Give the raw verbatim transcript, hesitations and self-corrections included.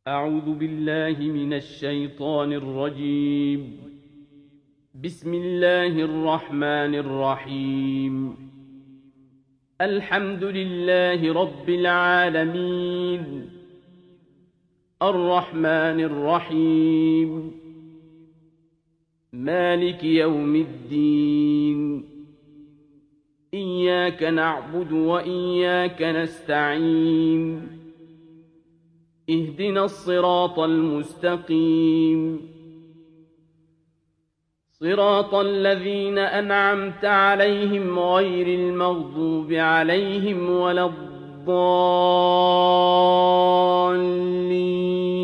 أعوذ بالله من الشيطان الرجيم. بسم الله الرحمن الرحيم. الحمد لله رب العالمين، الرحمن الرحيم، مالك يوم الدين. إياك نعبد وإياك نستعين. اهدنا الصراط المستقيم، صراط الذين أنعمت عليهم غير المغضوب عليهم ولا الضالين.